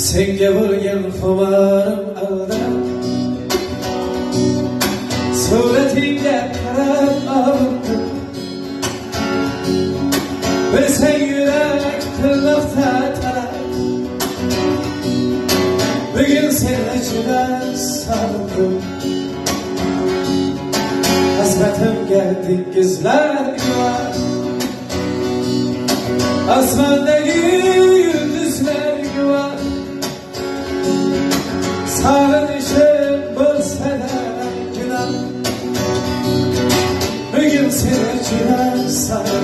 Senga bo'lgan xumarim aldab, suratingga qarab olindim. Bilsang yurak qilmoqda talab, bugun seni juda sog'indim. Hasratimga dengizlar guvoh, osmondagi yulduzlar guvoh. Sarılışım bo'lsa-da gunoh, bugun seni juda sog'indim.